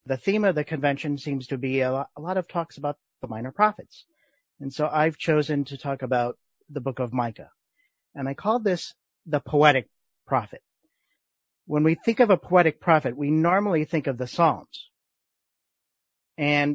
the theme of the convention seems to be a lot of talks about the minor prophets. And so I've chosen to talk about the book of Micah. And I call this the poetic prophet. When we think of a poetic prophet, we normally think of the Psalms. And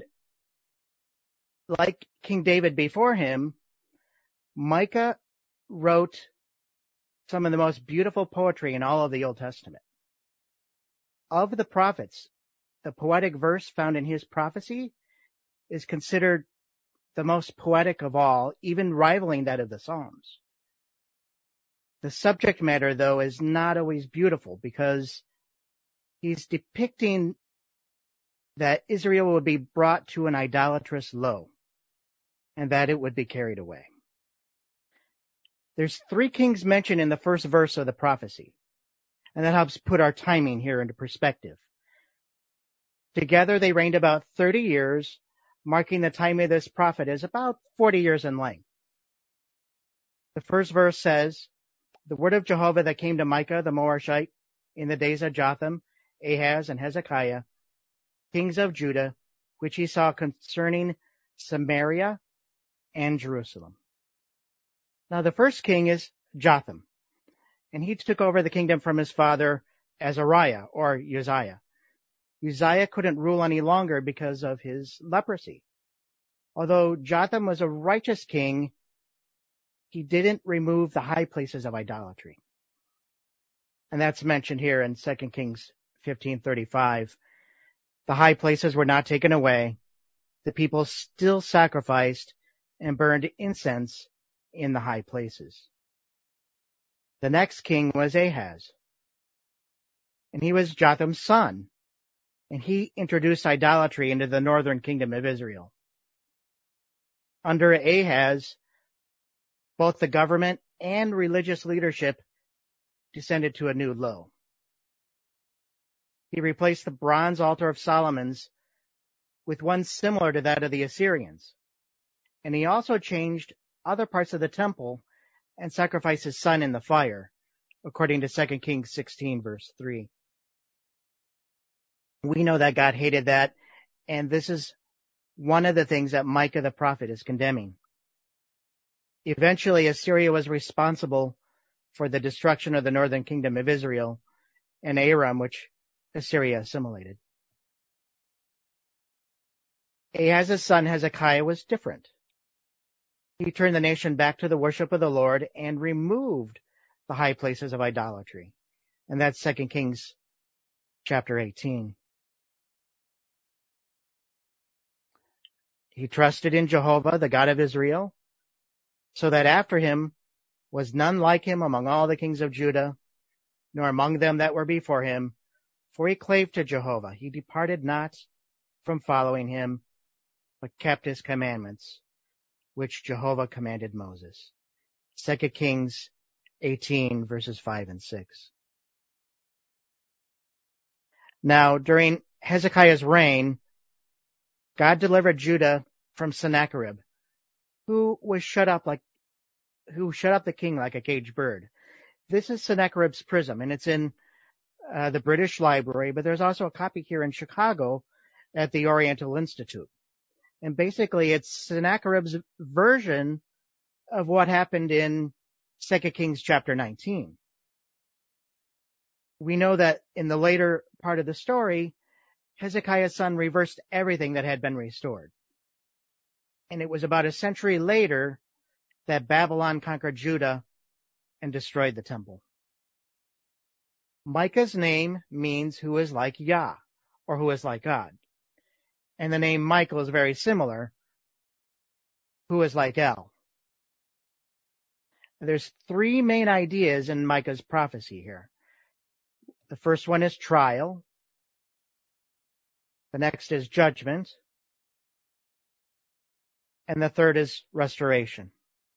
like King David before him, Micah wrote some of the most beautiful poetry in all of the Old Testament. Of the prophets, the poetic verse found in his prophecy is considered the most poetic of all, even rivaling that of the Psalms. The subject matter, though, is not always beautiful because he's depicting that Israel would be brought to an idolatrous low and that it would be carried away. There's 3 kings mentioned in the first verse of the prophecy, and that helps put our timing here into perspective. Together they reigned about 30 years, marking the time of this prophet as about 40 years in length. The first verse says, "The word of Jehovah that came to Micah the Morashite in the days of Jotham, Ahaz, and Hezekiah, kings of Judah, which he saw concerning Samaria and Jerusalem." Now the first king is Jotham, and he took over the kingdom from his father Azariah or Uzziah. Uzziah couldn't rule any longer because of his leprosy. Although Jotham was a righteous king, he didn't remove the high places of idolatry. And that's mentioned here in 2 Kings 15:35. The high places were not taken away. The people still sacrificed and burned incense in the high places. The next king was Ahaz, and he was Jotham's son, and he introduced idolatry into the northern kingdom of Israel. Under Ahaz, both the government and religious leadership descended to a new low. He replaced the bronze altar of Solomon's with one similar to that of the Assyrians, and he also changed other parts of the temple and sacrificed his son in the fire, according to 2 Kings 16, verse 3. We know that God hated that, and this is one of the things that Micah the prophet is condemning. Eventually, Assyria was responsible for the destruction of the northern kingdom of Israel and Aram, which Assyria assimilated. Ahaz's son Hezekiah was different. He turned the nation back to the worship of the Lord and removed the high places of idolatry. And that's 2 Kings chapter 18. He trusted in Jehovah, the God of Israel, so that after him was none like him among all the kings of Judah, nor among them that were before him, for he clave to Jehovah. He departed not from following him, but kept his commandments, which Jehovah commanded Moses. 2 Kings 18, verses 5 and 6. Now, during Hezekiah's reign, God delivered Judah from Sennacherib, who shut up the king like a caged bird. This is Sennacherib's prism, and it's in the British Library, but there's also a copy here in Chicago at the Oriental Institute. And basically, it's Sennacherib's version of what happened in 2 Kings chapter 19. We know that in the later part of the story, Hezekiah's son reversed everything that had been restored. And it was about a century later that Babylon conquered Judah and destroyed the temple. Micah's name means who is like Yah, or who is like God. And the name Michael is very similar, who is like El. There's 3 main ideas in Micah's prophecy here. The first one is trial. The next is judgment. And the third is restoration.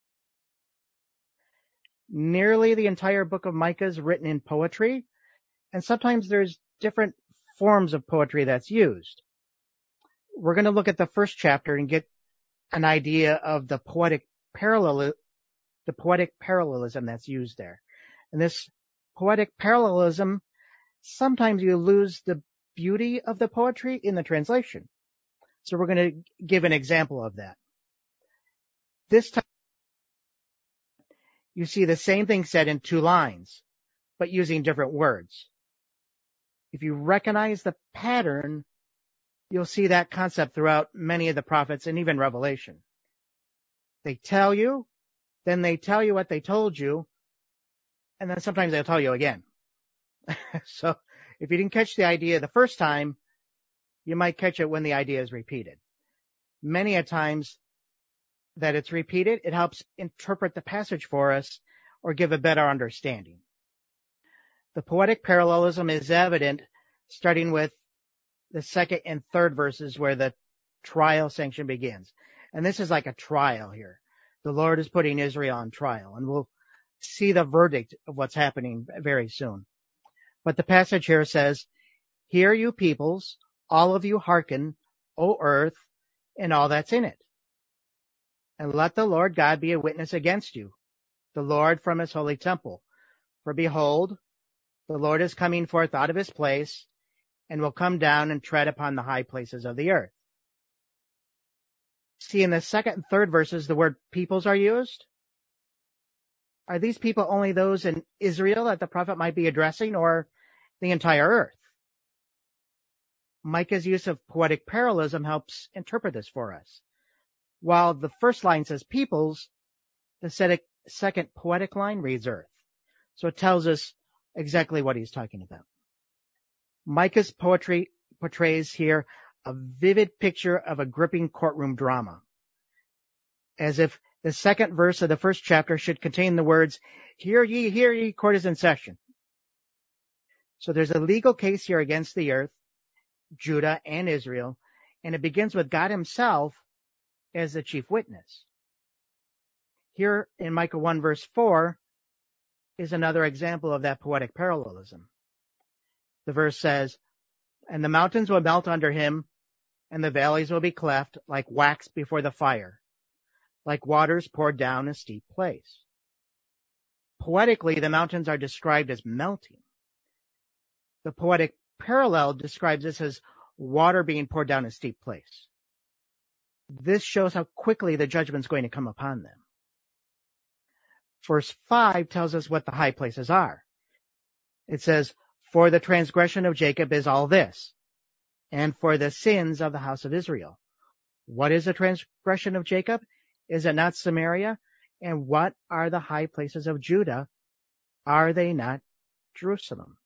Nearly the entire book of Micah is written in poetry, and sometimes there's different forms of poetry that's used. We're going to look at the first chapter and get an idea of the poetic parallelism that's used there. And this poetic parallelism, sometimes you lose the beauty of the poetry in the translation. So we're going to give an example of that. This time you see the same thing said in 2 lines, but using different words. If you recognize the pattern, you'll see that concept throughout many of the prophets and even Revelation. They tell you, then they tell you what they told you, and then sometimes they'll tell you again. So if you didn't catch the idea the first time, you might catch it when the idea is repeated. Many a times that it's repeated, it helps interpret the passage for us or give a better understanding. The poetic parallelism is evident starting with the 2nd and 3rd verses where the trial section begins. And this is like a trial here. The Lord is putting Israel on trial, and we'll see the verdict of what's happening very soon. But the passage here says, "Hear you peoples, all of you hearken, O earth, and all that's in it. And let the Lord God be a witness against you, the Lord from his holy temple. For behold, the Lord is coming forth out of his place, and will come down and tread upon the high places of the earth." See, in the 2nd and 3rd verses, the word peoples are used. Are these people only those in Israel that the prophet might be addressing, or the entire earth? Micah's use of poetic parallelism helps interpret this for us. While the first line says peoples, the second poetic line reads earth. So it tells us exactly what he's talking about. Micah's poetry portrays here a vivid picture of a gripping courtroom drama, as if the 2nd verse of the 1st chapter should contain the words, hear ye, court is in session. So there's a legal case here against the earth, Judah and Israel, and it begins with God himself as the chief witness. Here in Micah 1 verse 4 is another example of that poetic parallelism. The verse says, "And the mountains will melt under him, and the valleys will be cleft like wax before the fire, like waters poured down a steep place." Poetically, the mountains are described as melting. The poetic parallel describes this as water being poured down a steep place. This shows how quickly the judgment's going to come upon them. Verse 5 tells us what the high places are. It says, "For the transgression of Jacob is all this, and for the sins of the house of Israel." What is the transgression of Jacob? Is it not Samaria? And what are the high places of Judah? Are they not Jerusalem?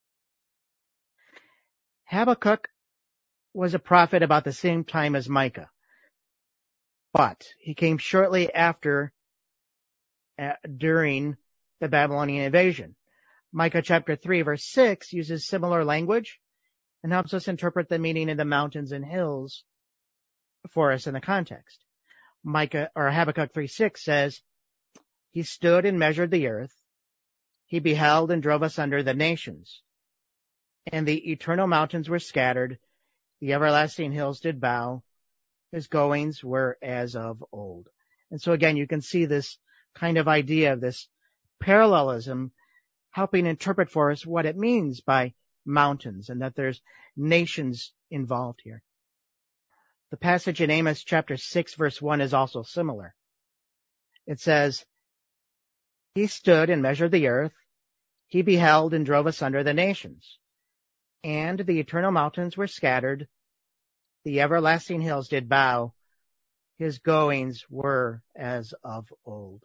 Habakkuk was a prophet about the same time as Micah, but he came shortly after, during the Babylonian invasion. Micah chapter 3 verse 6 uses similar language and helps us interpret the meaning of the mountains and hills for us in the context. Habakkuk 3:6 says, "He stood and measured the earth. He beheld and drove asunder the nations. And the eternal mountains were scattered. The everlasting hills did bow. His goings were as of old." And so again, you can see this kind of idea of this parallelism helping interpret for us what it means by mountains and that there's nations involved here. The passage in Amos chapter 6 verse 1 is also similar. It says, "He stood and measured the earth. He beheld and drove asunder the nations. And the eternal mountains were scattered. The everlasting hills did bow. His goings were as of old."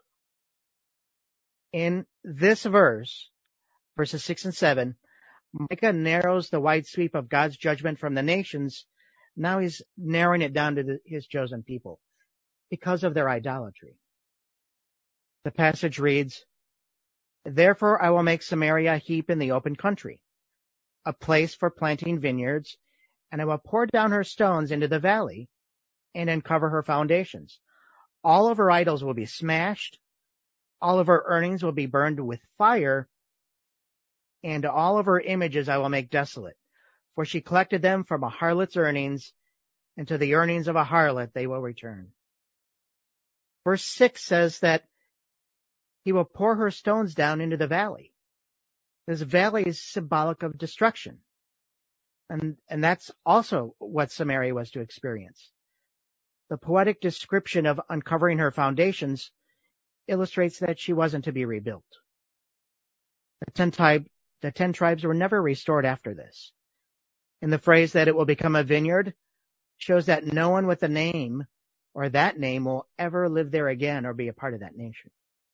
In this verse, verses 6 and 7, Micah narrows the wide sweep of God's judgment from the nations. Now he's narrowing it down to his chosen people because of their idolatry. The passage reads, "Therefore I will make Samaria a heap in the open country, a place for planting vineyards, and I will pour down her stones into the valley and uncover her foundations. All of her idols will be smashed. All of her earnings will be burned with fire, and all of her images I will make desolate. For she collected them from a harlot's earnings, and to the earnings of a harlot they will return." Verse 6 says that he will pour her stones down into the valley. This valley is symbolic of destruction. And that's also what Samaria was to experience. The poetic description of uncovering her foundations illustrates that she wasn't to be rebuilt. The 10 tribes were never restored after this. And the phrase that it will become a vineyard shows that no one with a name or that name will ever live there again or be a part of that nation.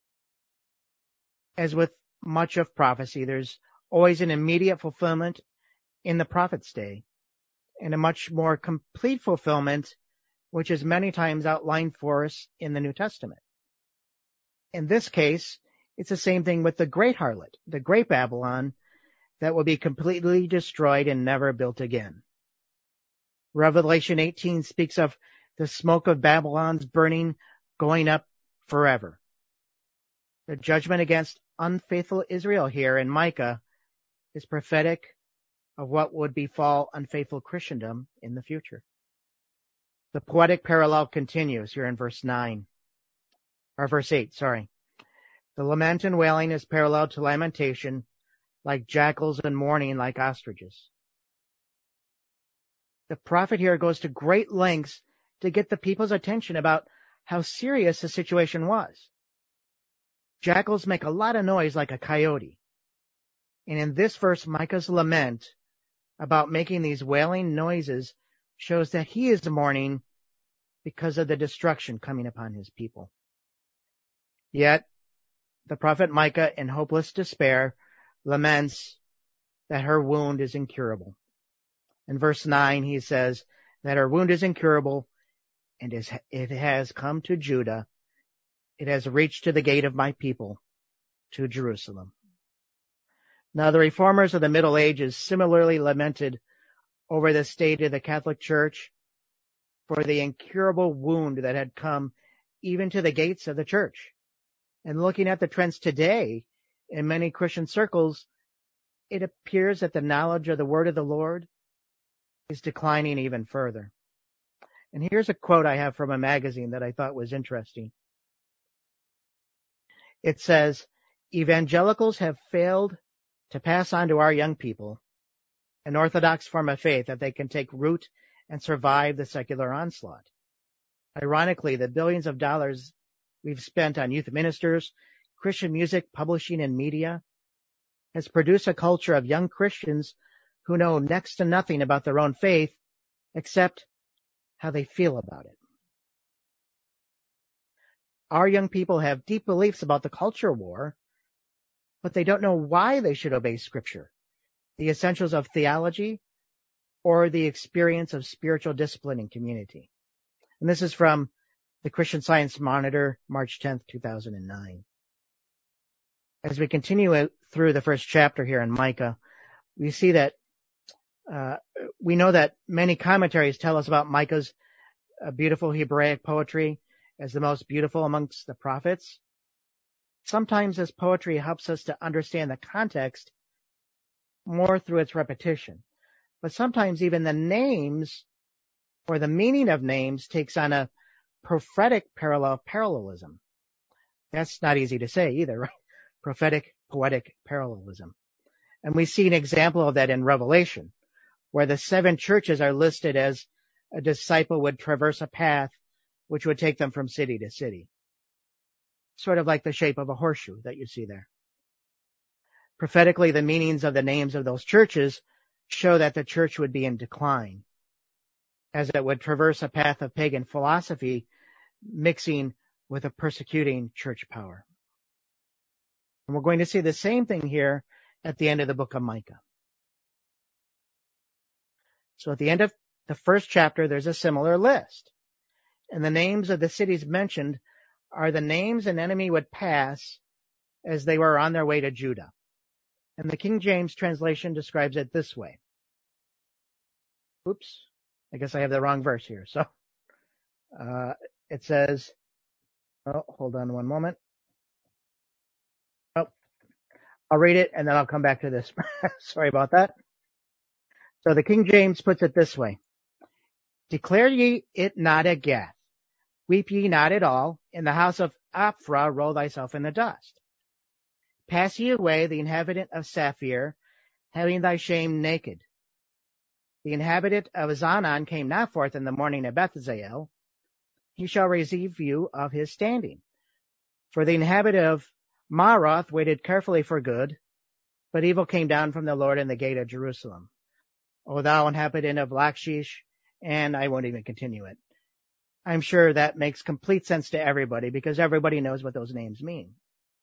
As with much of prophecy, there's always an immediate fulfillment in the prophet's day and a much more complete fulfillment, which is many times outlined for us in the New Testament. In this case, it's the same thing with the great harlot, the great Babylon, that will be completely destroyed and never built again. Revelation 18 speaks of the smoke of Babylon's burning, going up forever. The judgment against unfaithful Israel here in Micah is prophetic of what would befall unfaithful Christendom in the future. The poetic parallel continues here in verse 8, sorry. The lament and wailing is parallel to lamentation, like jackals, and mourning like ostriches. The prophet here goes to great lengths to get the people's attention about how serious the situation was. Jackals make a lot of noise like a coyote. And in this verse, Micah's lament about making these wailing noises shows that he is mourning because of the destruction coming upon his people. Yet, the prophet Micah, in hopeless despair, laments that her wound is incurable. In verse 9, he says that her wound is incurable, and it has come to Judah. It has reached to the gate of my people, to Jerusalem. Now, the reformers of the Middle Ages similarly lamented over the state of the Catholic Church for the incurable wound that had come even to the gates of the church. And looking at the trends today in many Christian circles, it appears that the knowledge of the word of the Lord is declining even further. And here's a quote I have from a magazine that I thought was interesting. It says, "Evangelicals have failed to pass on to our young people an orthodox form of faith that they can take root and survive the secular onslaught. Ironically, the billions of dollars we've spent on youth ministers, Christian music, publishing, and media has produced a culture of young Christians who know next to nothing about their own faith except how they feel about it. Our young people have deep beliefs about the culture war, but they don't know why they should obey Scripture, the essentials of theology, or the experience of spiritual discipline and community." And this is from the Christian Science Monitor, March 10th, 2009. As we continue through the first chapter here in Micah, we see that we know that many commentaries tell us about Micah's beautiful Hebraic poetry as the most beautiful amongst the prophets. Sometimes this poetry helps us to understand the context more through its repetition. But sometimes even the names or the meaning of names takes on a prophetic parallelism. That's not easy to say either, right? Prophetic, poetic parallelism. And we see an example of that in Revelation, where the 7 churches are listed as a disciple would traverse a path which would take them from city to city. Sort of like the shape of a horseshoe that you see there. Prophetically, the meanings of the names of those churches show that the church would be in decline, as it would traverse a path of pagan philosophy mixing with a persecuting church power. And we're going to see the same thing here at the end of the book of Micah. So at the end of the first chapter, there's a similar list. And the names of the cities mentioned are the names an enemy would pass as they were on their way to Judah. And the King James translation describes it this way. Oops, I guess I have the wrong verse here. So it says, hold on one moment. I'll read it and then I'll come back to this. Sorry about that. So the King James puts it this way. "Declare ye it not at Gath. Weep ye not at all. In the house of Ophrah roll thyself in the dust. Pass ye away, the inhabitant of Saphir, having thy shame naked. The inhabitant of Zaanan came not forth in the morning of Bethzael. He shall receive you of his standing. For the inhabitant of Maroth waited carefully for good, but evil came down from the Lord in the gate of Jerusalem. O thou inhabitant of Lachish, and I won't even continue it. I'm sure that makes complete sense to everybody because everybody knows what those names mean.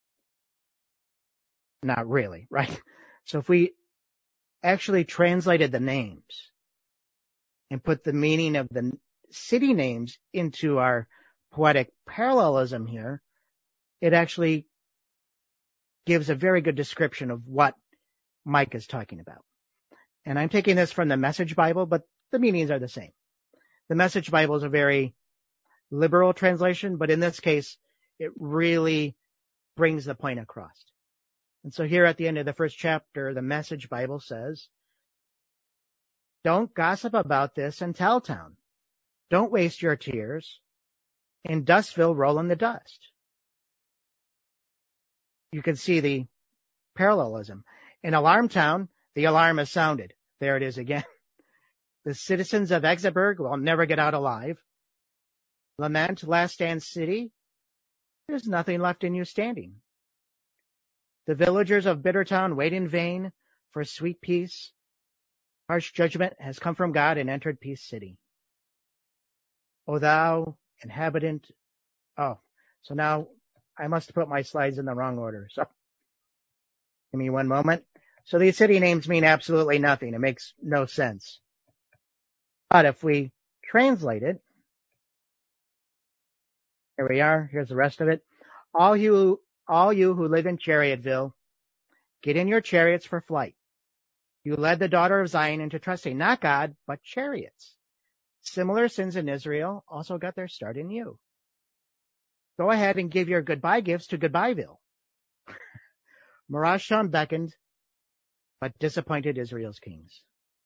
Not really, right? So if we actually translated the names and put the meaning of the city names into our poetic parallelism here, it actually gives a very good description of what Micah is talking about. And I'm taking this from the Message Bible, but the meanings are the same. The Message Bible is a very liberal translation, but in this case, it really brings the point across. And so here at the end of the first chapter, the Message Bible says, don't gossip about this in Telltown. Don't waste your tears. In Dustville, roll in the dust. You can see the parallelism. In Alarmtown, the alarm has sounded. There it is again. The citizens of Exeburg will never get out alive. Lament, Last Stand City. There's nothing left in you standing. The villagers of Bittertown wait in vain for sweet peace. Harsh judgment has come from God and entered Peace City. O thou inhabitant. Oh, so now I must put my slides in the wrong order. So give me one moment. So these city names mean absolutely nothing. It makes no sense. But if we translate it, here we are. Here's the rest of it. All you who live in Chariotville, get in your chariots for flight. You led the daughter of Zion into trusting not God, but chariots. Similar sins in Israel also got their start in you. Go ahead and give your goodbye gifts to Goodbyeville. Marasham beckoned, but disappointed Israel's kings.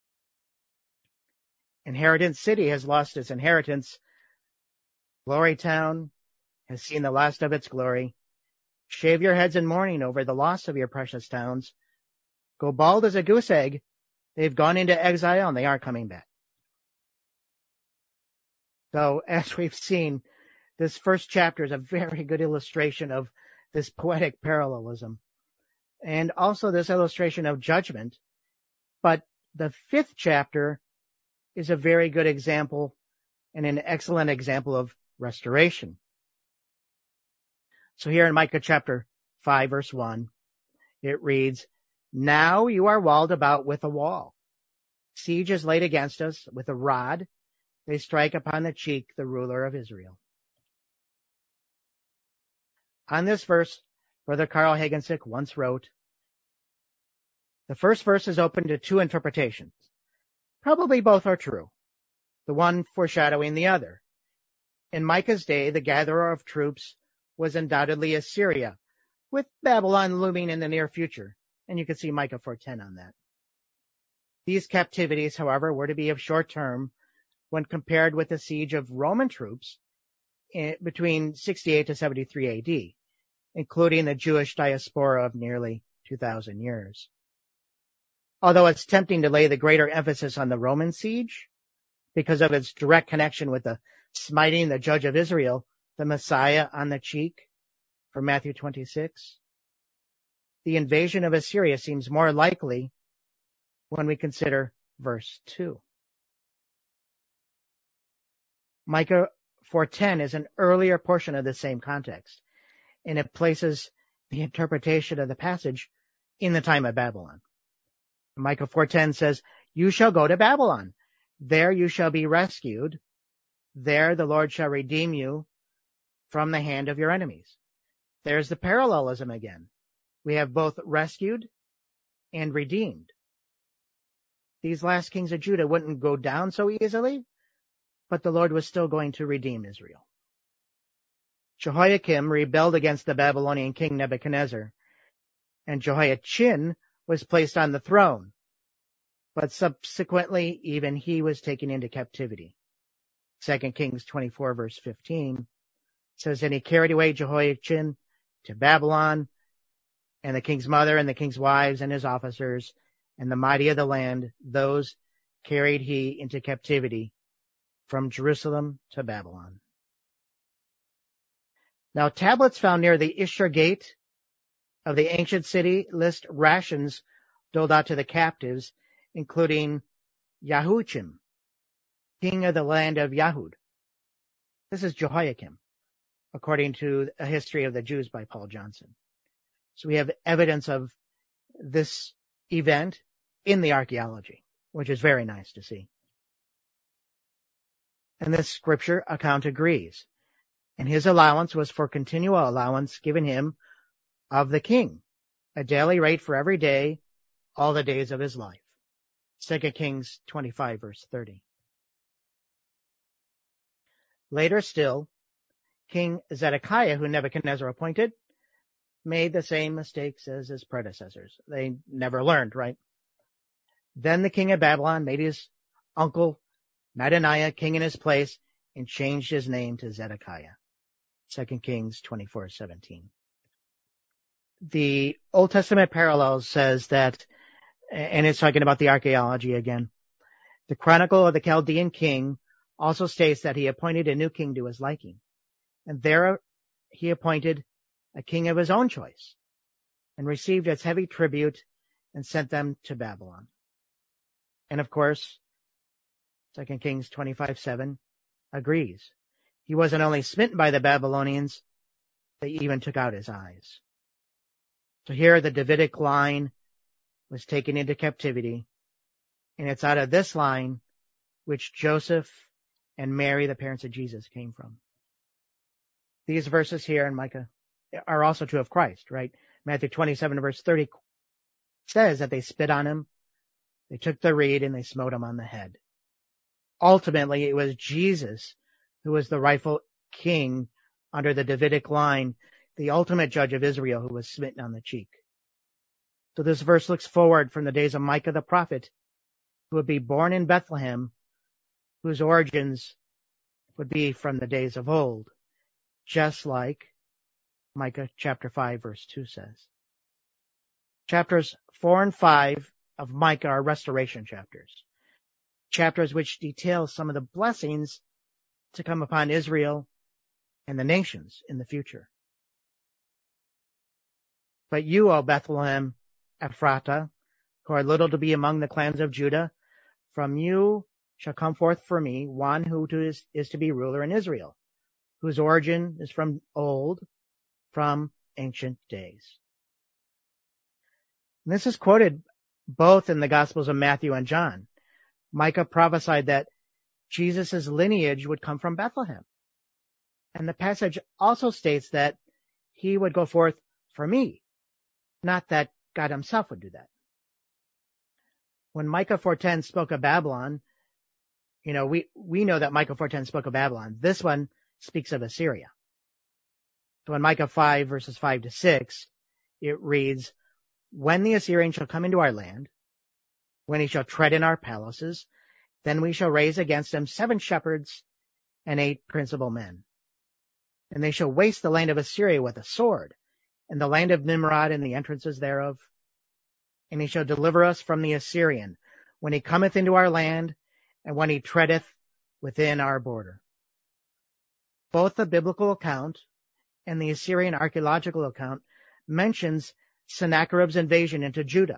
Inheritance City has lost its inheritance. Glory Town has seen the last of its glory. Shave your heads in mourning over the loss of your precious towns. Go bald as a goose egg. They've gone into exile and they aren't coming back. So as we've seen, this first chapter is a very good illustration of this poetic parallelism and also this illustration of judgment. But the fifth chapter is a very good example and an excellent example of restoration. So here in Micah chapter 5, verse 1, it reads, Now you are walled about with a wall. Siege is laid against us with a rod. They strike upon the cheek the ruler of Israel. On this verse, Brother Carl Hagensick once wrote, the first verse is open to two interpretations. Probably both are true, the one foreshadowing the other. In Micah's day, the gatherer of troops was undoubtedly Assyria, with Babylon looming in the near future, and you can see Micah 4:10 on that. These captivities, however, were to be of short term when compared with the siege of Roman troops between 68 to 73 AD, including the Jewish diaspora of nearly 2,000 years. Although it's tempting to lay the greater emphasis on the Roman siege because of its direct connection with the smiting the judge of Israel, the Messiah on the cheek from Matthew 26, the invasion of Assyria seems more likely when we consider verse 2. Micah 4:10 is an earlier portion of the same context, and it places the interpretation of the passage in the time of Babylon. Micah 4:10 says, You shall go to Babylon. There you shall be rescued. There the Lord shall redeem you from the hand of your enemies. There's the parallelism again. We have both rescued and redeemed. These last kings of Judah wouldn't go down so easily, but the Lord was still going to redeem Israel. Jehoiakim rebelled against the Babylonian king Nebuchadnezzar, and Jehoiachin was placed on the throne, but subsequently even he was taken into captivity. 2 Kings 24 verse 15 says, And he carried away Jehoiachin to Babylon, and the king's mother and the king's wives and his officers and the mighty of the land, those carried he into captivity from Jerusalem to Babylon. Now, tablets found near the Ishtar Gate of the ancient city list rations doled out to the captives, including Yahuchim, king of the land of Yahud. This is Jehoiakim, according to A History of the Jews by Paul Johnson. So we have evidence of this event in the archaeology, which is very nice to see. And this scripture account agrees. And his allowance was for continual allowance given him of the king, a daily rate for every day, all the days of his life. 2 Kings 25, verse 30. Later still, King Zedekiah, who Nebuchadnezzar appointed, made the same mistakes as his predecessors. They never learned, right? Then the king of Babylon made his uncle Mattaniah king in his place and changed his name to Zedekiah. 2 Kings 24:17. The Old Testament parallels says that, and it's talking about the archaeology again, the Chronicle of the Chaldean king also states that he appointed a new king to his liking. And there he appointed a king of his own choice and received its heavy tribute and sent them to Babylon. And of course, 2 Kings 25:7 agrees. He wasn't only smitten by the Babylonians, they even took out his eyes. So here the Davidic line was taken into captivity, and it's out of this line which Joseph and Mary, the parents of Jesus, came from. These verses here in Micah are also true of Christ, right? Matthew 27 verse 30 says that they spit on him, they took the reed, and they smote him on the head. Ultimately, it was Jesus who was the rightful king under the Davidic line, the ultimate judge of Israel, who was smitten on the cheek. So this verse looks forward from the days of Micah the prophet, who would be born in Bethlehem, whose origins would be from the days of old, just like Micah chapter 5 verse 2 says. Chapters 4 and 5 of Micah are restoration chapters. Chapters which detail some of the blessings to come upon Israel and the nations in the future. But you, O Bethlehem Ephratah, who are little to be among the clans of Judah, from you shall come forth for me one who is to be ruler in Israel, whose origin is from old, from ancient days. And this is quoted both in the Gospels of Matthew and John. Micah prophesied that Jesus' lineage would come from Bethlehem. And the passage also states that he would go forth for me, not that God himself would do that. When Micah 4:10 spoke of Babylon, we know that Micah 4:10 spoke of Babylon. This one speaks of Assyria. So in Micah 5 verses 5 to 6, it reads, when the Assyrian shall come into our land, when he shall tread in our palaces, then we shall raise against him 7 shepherds and 8 principal men. And they shall waste the land of Assyria with a sword, and the land of Nimrod and the entrances thereof. And he shall deliver us from the Assyrian, when he cometh into our land, and when he treadeth within our border. Both the biblical account and the Assyrian archaeological account mentions Sennacherib's invasion into Judah.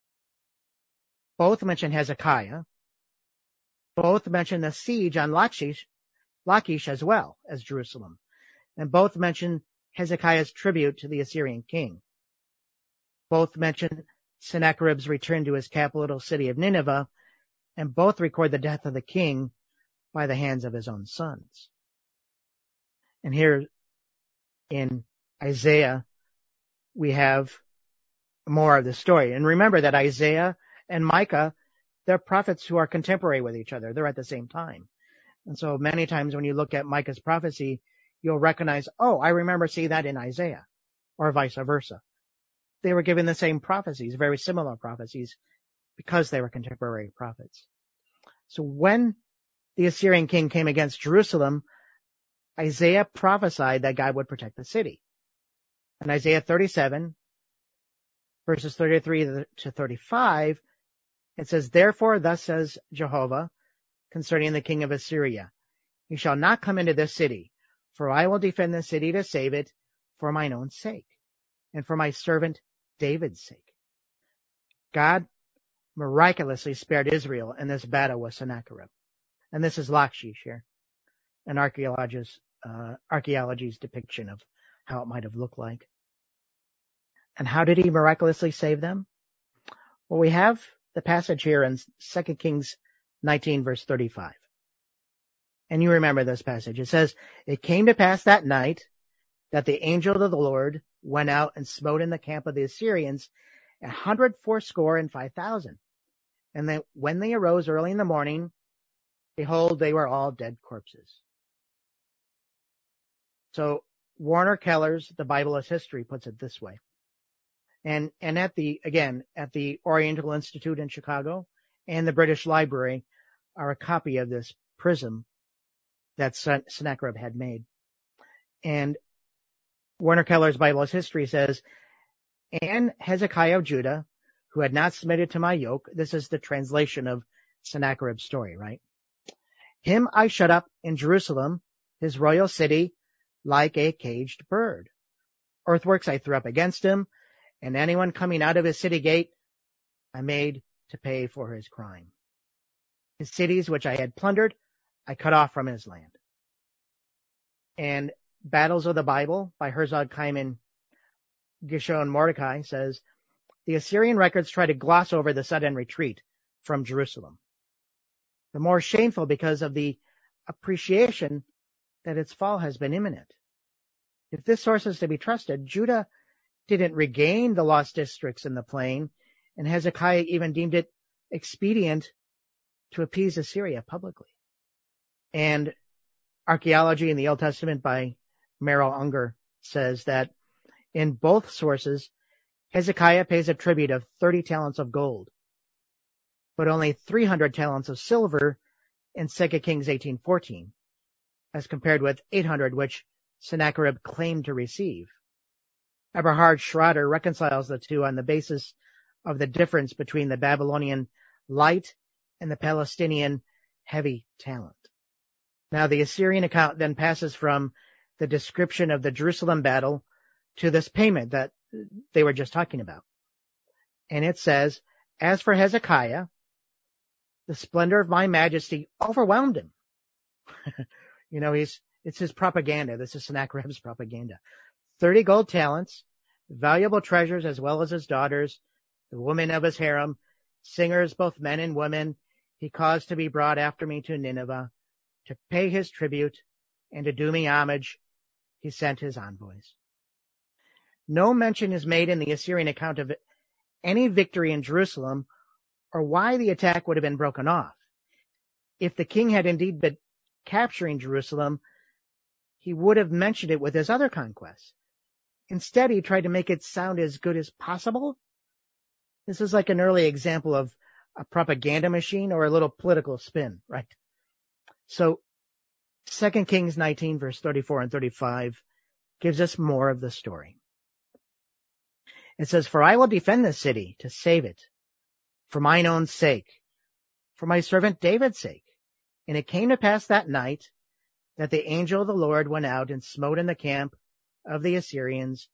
Both mention Hezekiah. Both mention the siege on Lachish as well as Jerusalem. And both mention Hezekiah's tribute to the Assyrian king. Both mention Sennacherib's return to his capital city of Nineveh, and both record the death of the king by the hands of his own sons. And here in Isaiah, we have more of the story. And remember that Isaiah and Micah, they're prophets who are contemporary with each other. They're at the same time. And so many times when you look at Micah's prophecy, you'll recognize, oh, I remember seeing that in Isaiah, or vice versa. They were given the same prophecies, very similar prophecies, because they were contemporary prophets. So when the Assyrian king came against Jerusalem, Isaiah prophesied that God would protect the city. In Isaiah 37, verses 33 to 35, It says, therefore, thus says Jehovah concerning the king of Assyria, he shall not come into this city, for I will defend the city to save it for mine own sake, and for my servant David's sake. God miraculously spared Israel in this battle with Sennacherib. And this is Lachish here, an archaeology's depiction of how it might have looked like. And how did he miraculously save them? Well, we have the passage here in 2 Kings 19, verse 35. And you remember this passage. It says, it came to pass that night that the angel of the Lord went out and smote in the camp of the Assyrians 185,000. And then when they arose early in the morning, behold, they were all dead corpses. So Warner Keller's The Bible as History puts it this way. And at the Oriental Institute in Chicago and the British Library are a copy of this prism that Sennacherib had made. And Warner Keller's Bible as History says, and Hezekiah of Judah, who had not submitted to my yoke, this is the translation of Sennacherib's story, right? Him I shut up in Jerusalem, his royal city, like a caged bird. Earthworks I threw up against him, and anyone coming out of his city gate I made to pay for his crime. His cities which I had plundered, I cut off from his land. And Battles of the Bible by Herzog Kaiman Gishon Mordecai says, the Assyrian records try to gloss over the sudden retreat from Jerusalem. The more shameful because of the appreciation that its fall has been imminent. If this source is to be trusted, Judah didn't regain the lost districts in the plain, and Hezekiah even deemed it expedient to appease Assyria publicly. And Archaeology in the Old Testament by Merrill Unger says that in both sources, Hezekiah pays a tribute of 30 talents of gold, but only 300 talents of silver in 2 Kings 18:14, as compared with 800 which Sennacherib claimed to receive. Eberhard Schroeder reconciles the two on the basis of the difference between the Babylonian light and the Palestinian heavy talent. Now the Assyrian account then passes from the description of the Jerusalem battle to this payment that they were just talking about. And it says, as for Hezekiah, the splendor of my majesty overwhelmed him. It's his propaganda. This is Sennacherib's propaganda. 30 gold talents, valuable treasures as well as his daughters, the women of his harem, singers, both men and women, he caused to be brought after me to Nineveh, to pay his tribute and to do me homage. He sent his envoys. No mention is made in the Assyrian account of any victory in Jerusalem or why the attack would have been broken off. If the king had indeed been capturing Jerusalem, he would have mentioned it with his other conquests. Instead, he tried to make it sound as good as possible. This is like an early example of a propaganda machine or a little political spin, right? So 2 Kings 19, verse 34 and 35 gives us more of the story. It says, for I will defend this city to save it, for mine own sake, for my servant David's sake. And it came to pass that night that the angel of the Lord went out and smote in the camp of the Assyrians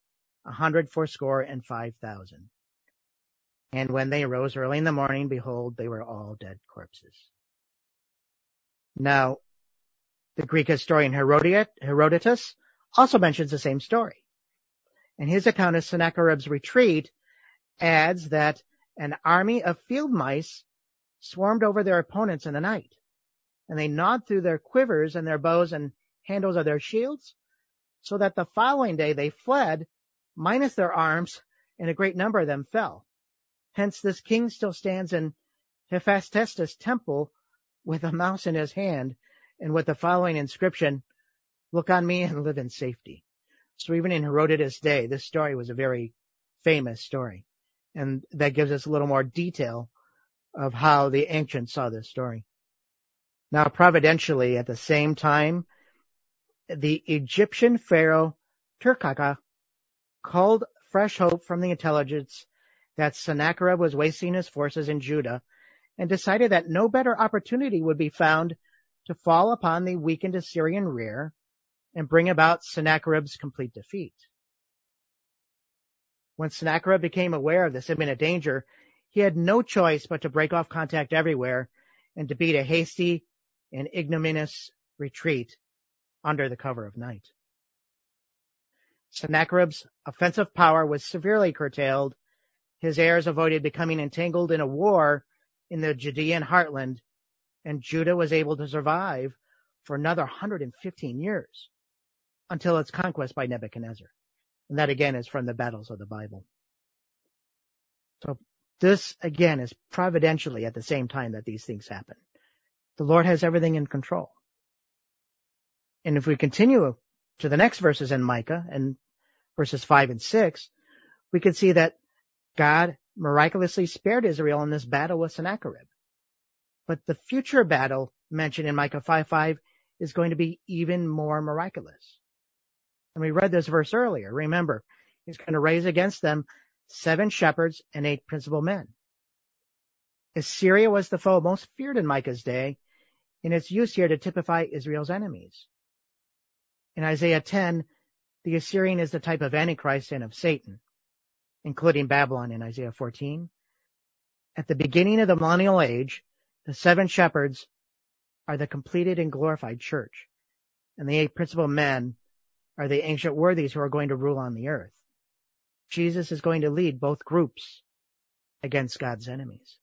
185,000. And when they arose early in the morning, behold, they were all dead corpses. Now, the Greek historian Herodotus also mentions the same story. And his account of Sennacherib's retreat adds that an army of field mice swarmed over their opponents in the night, and they gnawed through their quivers and their bows and handles of their shields, so that the following day they fled, minus their arms, and a great number of them fell. Hence this king still stands in Hephaestus' temple with a mouse in his hand, and with the following inscription, look on me and live in safety. So even in Herodotus' day, this story was a very famous story. And that gives us a little more detail of how the ancients saw this story. Now, providentially, at the same time, the Egyptian pharaoh Turkaka called fresh hope from the intelligence that Sennacherib was wasting his forces in Judah and decided that no better opportunity would be found to fall upon the weakened Assyrian rear and bring about Sennacherib's complete defeat. When Sennacherib became aware of this imminent danger, he had no choice but to break off contact everywhere and to beat a hasty and ignominious retreat under the cover of night. Sennacherib's offensive power was severely curtailed. His heirs avoided becoming entangled in a war in the Judean heartland, and Judah was able to survive for another 115 years until its conquest by Nebuchadnezzar. And that again is from the battles of the Bible. So this again is providentially at the same time that these things happen. The Lord has everything in control. And if we continue to the next verses in Micah, and verses 5 and 6, we can see that God miraculously spared Israel in this battle with Sennacherib. But the future battle mentioned in Micah 5:5 is going to be even more miraculous. And we read this verse earlier. Remember, he's going to raise against them 7 shepherds and 8 principal men. Assyria was the foe most feared in Micah's day, and it's used here to typify Israel's enemies. In Isaiah 10, the Assyrian is the type of Antichrist and of Satan, including Babylon in Isaiah 14. At the beginning of the millennial age, the 7 shepherds are the completed and glorified church, and the 8 principal men are the ancient worthies who are going to rule on the earth. Jesus is going to lead both groups against God's enemies.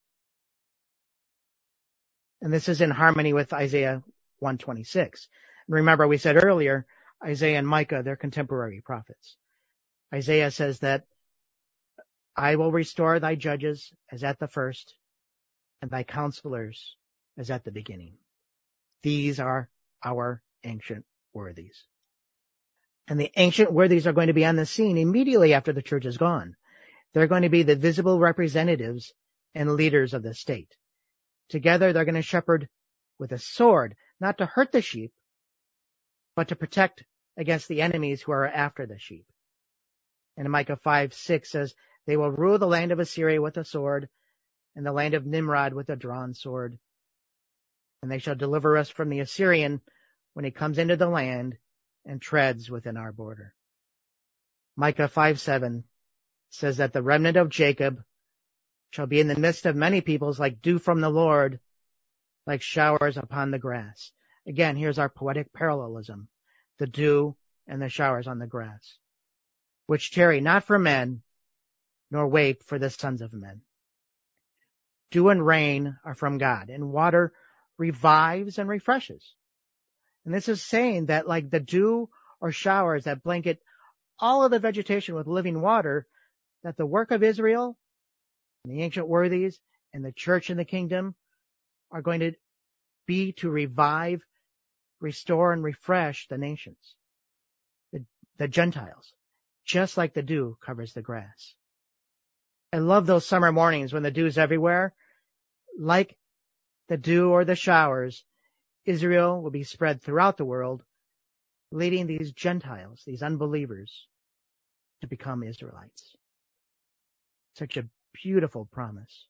And this is in harmony with Isaiah 1:26. And remember, we said earlier, Isaiah and Micah, they're contemporary prophets. Isaiah says that I will restore thy judges as at the first, and thy counselors as at the beginning. These are our ancient worthies. And the ancient worthies are going to be on the scene immediately after the church is gone. They're going to be the visible representatives and leaders of the state. Together, they're going to shepherd with a sword, not to hurt the sheep, but to protect against the enemies who are after the sheep. And Micah 5:6 says, they will rule the land of Assyria with a sword, and the land of Nimrod with a drawn sword. And they shall deliver us from the Assyrian when he comes into the land and treads within our border. Micah 5:7 says that the remnant of Jacob shall be in the midst of many peoples like dew from the Lord, like showers upon the grass. Again, here's our poetic parallelism. The dew and the showers on the grass, which tarry not for men, nor wait for the sons of men. Dew and rain are from God, and water revives and refreshes. And this is saying that like the dew or showers that blanket all of the vegetation with living water, that the work of Israel and the ancient worthies and the church and the kingdom are going to be to revive, restore, and refresh the nations, the Gentiles, just like the dew covers the grass. I love those summer mornings when the dew's everywhere. Like the dew or the showers, Israel will be spread throughout the world, leading these Gentiles, these unbelievers, to become Israelites. Such a beautiful promise.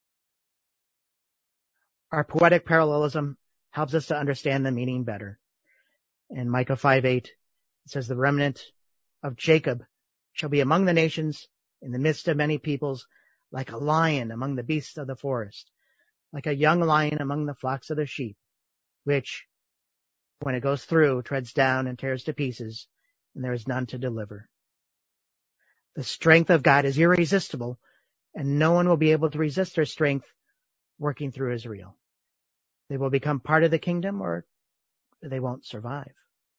Our poetic parallelism helps us to understand the meaning better. In Micah 5:8, it says, the remnant of Jacob shall be among the nations in the midst of many peoples, like a lion among the beasts of the forest, like a young lion among the flocks of the sheep, which, when it goes through, treads down and tears to pieces, and there is none to deliver. The strength of God is irresistible, and no one will be able to resist their strength working through Israel. They will become part of the kingdom, or they won't survive.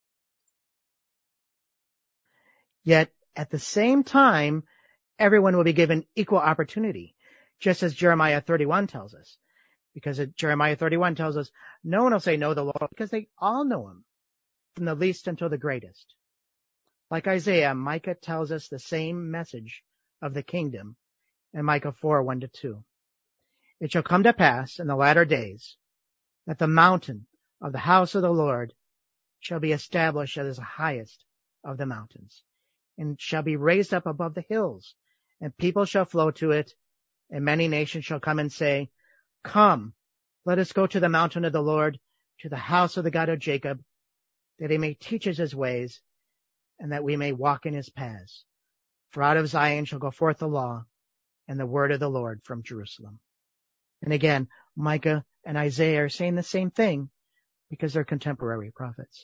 Yet, at the same time, everyone will be given equal opportunity, just as Jeremiah 31 tells us. Because Jeremiah 31 tells us, no one will say no to the Lord, because they all know him, from the least until the greatest. Like Isaiah, Micah tells us the same message of the kingdom in Micah 4:1-2. It shall come to pass in the latter days that the mountain of the house of the Lord shall be established as the highest of the mountains, and shall be raised up above the hills, and people shall flow to it, and many nations shall come and say, Come, let us go to the mountain of the Lord, to the house of the God of Jacob, that he may teach us his ways, and that we may walk in his paths. For out of Zion shall go forth the law and the word of the Lord from Jerusalem. And again, Micah and Isaiah are saying the same thing because they're contemporary prophets.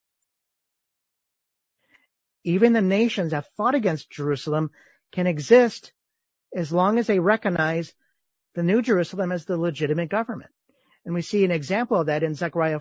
Even the nations that fought against Jerusalem can exist as long as they recognize the New Jerusalem as the legitimate government. And we see an example of that in Zechariah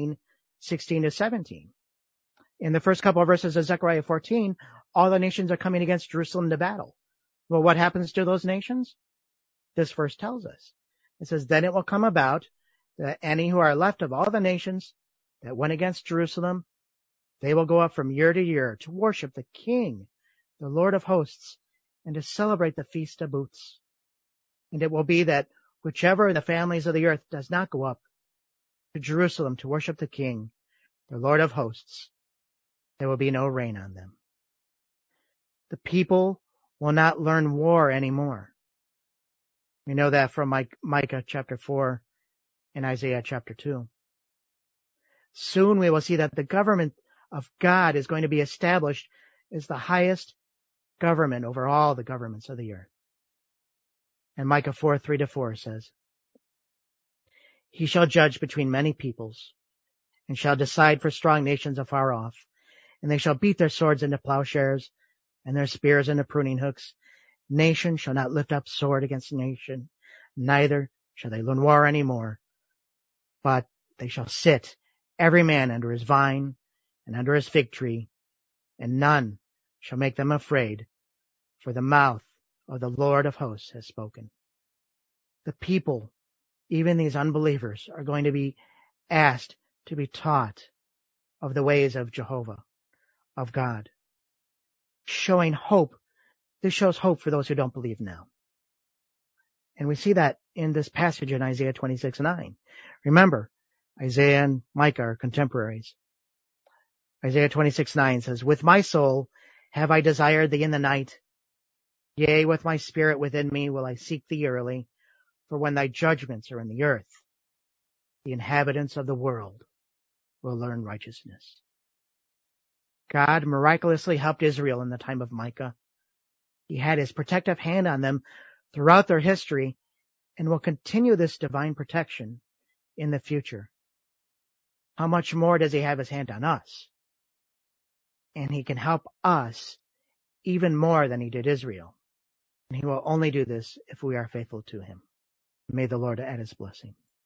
14:16-17. In the first couple of verses of Zechariah 14, all the nations are coming against Jerusalem to battle. Well, what happens to those nations? This verse tells us. It says, then it will come about that any who are left of all the nations that went against Jerusalem, they will go up from year to year to worship the King, the Lord of hosts, and to celebrate the Feast of Booths. And it will be that whichever of the families of the earth does not go up to Jerusalem to worship the King, the Lord of hosts, there will be no rain on them. The people will not learn war anymore. We know that from Micah chapter 4 and Isaiah chapter 2. Soon we will see that the government of God is going to be established as the highest government over all the governments of the earth. And Micah 4:3-4 says, he shall judge between many peoples, and shall decide for strong nations afar off, and they shall beat their swords into plowshares, and their spears into pruning hooks. Nation shall not lift up sword against nation, neither shall they learn war any more, but they shall sit, every man under his vine and under his fig tree, and none shall make them afraid, for the mouth of the Lord of hosts has spoken. The people, even these unbelievers, are going to be asked to be taught of the ways of Jehovah, of God, showing hope. This shows hope for those who don't believe now. And we see that in this passage in Isaiah 26:9. Remember, Isaiah and Micah are contemporaries. Isaiah 26:9 says, with my soul have I desired thee in the night. Yea, with my spirit within me will I seek thee early. For when thy judgments are in the earth, the inhabitants of the world will learn righteousness. God miraculously helped Israel in the time of Micah. He had his protective hand on them throughout their history and will continue this divine protection in the future. How much more does he have his hand on us? And he can help us even more than he did Israel. And he will only do this if we are faithful to him. May the Lord add his blessing.